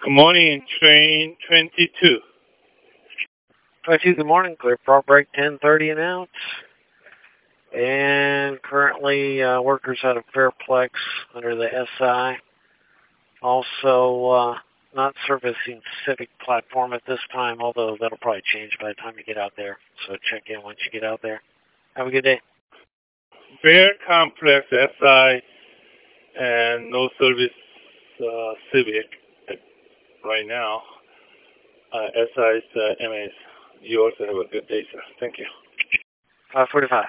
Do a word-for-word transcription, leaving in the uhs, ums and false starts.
Good morning, train twenty-two. twenty-two, good morning. Clear for break ten thirty and out. And currently uh, workers out of Fairplex under the S I. Also uh, not servicing Civic platform at this time, although that'll probably change by the time you get out there. So check in once you get out there. Have a good day. Fair Complex S I and no service uh, Civic right now. Uh, S I's uh, M S. You also have a good day, sir. Thank you. five forty-five.